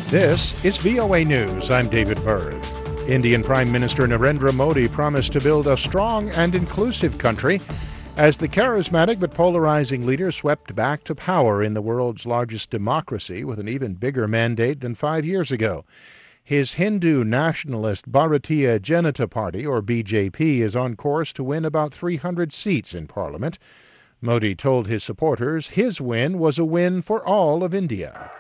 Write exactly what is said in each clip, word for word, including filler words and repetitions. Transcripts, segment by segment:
This is V O A News. I'm David Byrd. Indian Prime Minister Narendra Modi promised to build a strong and inclusive country as the charismatic but polarizing leader swept back to power in the world's largest democracy with an even bigger mandate than five years ago. His Hindu nationalist Bharatiya Janata Party, or B J P, is on course to win about three hundred seats in Parliament. Modi told his supporters his win was a win for all of India.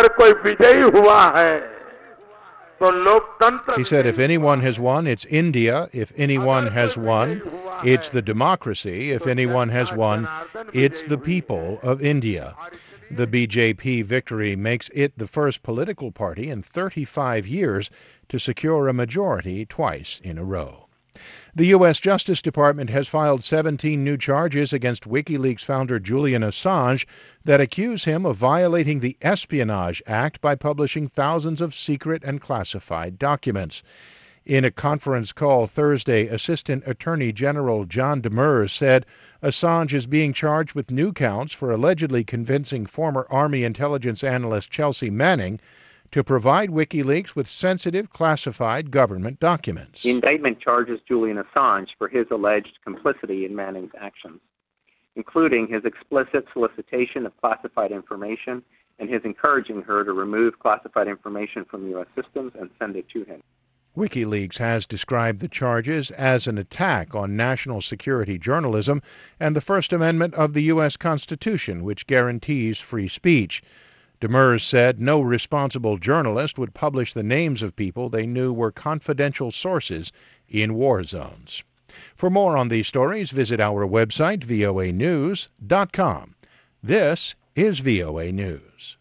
He said if anyone has won, it's India. If anyone has won, it's the democracy. If anyone has won, it's the people of India. The B J P victory makes it the first political party in thirty-five years to secure a majority twice in a row. The U S Justice Department has filed seventeen new charges against WikiLeaks founder Julian Assange that accuse him of violating the Espionage Act by publishing thousands of secret and classified documents. In a conference call Thursday, Assistant Attorney General John Demers said Assange is being charged with new counts for allegedly convincing former Army intelligence analyst Chelsea Manning to provide WikiLeaks with sensitive, classified government documents. The indictment charges Julian Assange for his alleged complicity in Manning's actions, including his explicit solicitation of classified information and his encouraging her to remove classified information from U S systems and send it to him. WikiLeaks has described the charges as an attack on national security journalism and the First Amendment of the U S Constitution, which guarantees free speech. Demers said no responsible journalist would publish the names of people they knew were confidential sources in war zones. For more on these stories, visit our website, V O A news dot com. This is V O A News.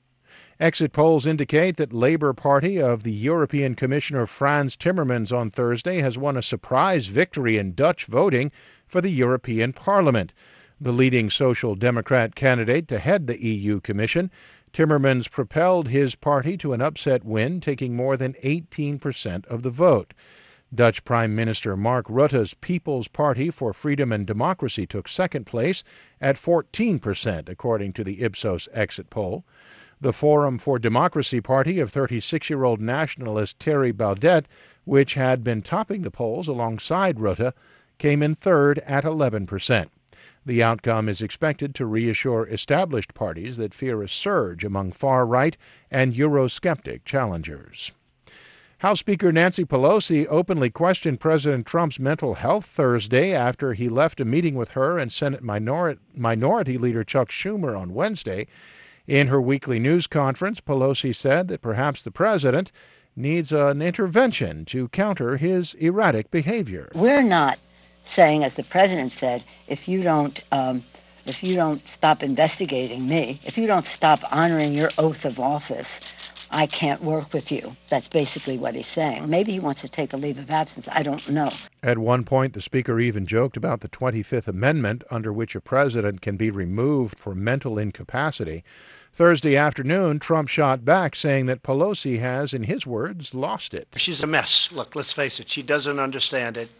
Exit polls indicate that Labour Party of the European Commissioner Frans Timmermans on Thursday has won a surprise victory in Dutch voting for the European Parliament. The leading Social Democrat candidate to head the E U Commission, Timmermans propelled his party to an upset win, taking more than eighteen percent of the vote. Dutch Prime Minister Mark Rutte's People's Party for Freedom and Democracy took second place at fourteen percent, according to the Ipsos exit poll. The Forum for Democracy Party of thirty-six-year-old nationalist Thierry Baudet, which had been topping the polls alongside Rutte, came in third at eleven percent. The outcome is expected to reassure established parties that fear a surge among far-right and Eurosceptic challengers. House Speaker Nancy Pelosi openly questioned President Trump's mental health Thursday after he left a meeting with her and Senate minor- Minority Leader Chuck Schumer on Wednesday. In her weekly news conference, Pelosi said that perhaps the president needs an intervention to counter his erratic behavior. We're not saying, as the president said, if you don't um, if you don't stop investigating me, if you don't stop honoring your oath of office, I can't work with you. That's basically what he's saying. Maybe he wants to take a leave of absence. I don't know. At one point, the speaker even joked about the twenty-fifth Amendment, under which a president can be removed for mental incapacity. Thursday afternoon, Trump shot back, saying that Pelosi has, in his words, lost it. She's a mess. Look, let's face it, she doesn't understand it.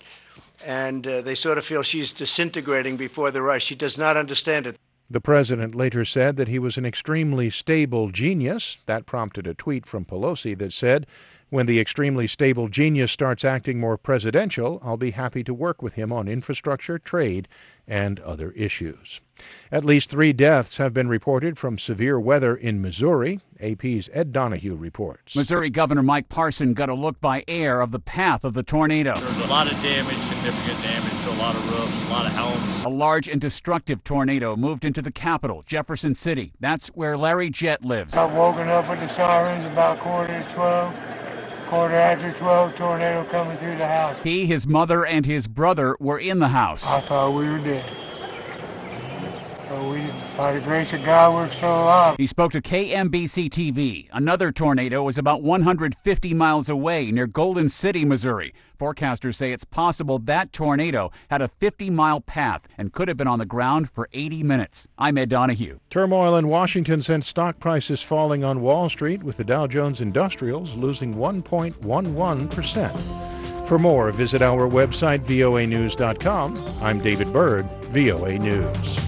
And uh, they sort of feel she's disintegrating before their eyes. She does not understand it. The president later said that he was an extremely stable genius. That prompted a tweet from Pelosi that said, "When the extremely stable genius starts acting more presidential, I'll be happy to work with him on infrastructure, trade, and other issues." At least three deaths have been reported from severe weather in Missouri. A P's Ed Donahue reports. Missouri Governor Mike Parson got a look by air of the path of the tornado. There's a lot of damage, significant damage to a lot of roofs, a lot of homes. A large and destructive tornado moved into the capital, Jefferson City. That's where Larry Jett lives. I've woken up with the sirens about quarter to twelve. Quarter after twelve, tornado coming through the house. He, his mother, and his brother were in the house. I thought we were dead. But we, by the grace of God, we're still alive. He spoke to K M B C T V. Another tornado was about one hundred fifty miles away near Golden City, Missouri. Forecasters say it's possible that tornado had a fifty-mile path and could have been on the ground for eighty minutes. I'm Ed Donahue. Turmoil in Washington sent stock prices falling on Wall Street, with the Dow Jones Industrials losing one point one one percent. For more, visit our website, V O A news dot com. I'm David Byrd, V O A News.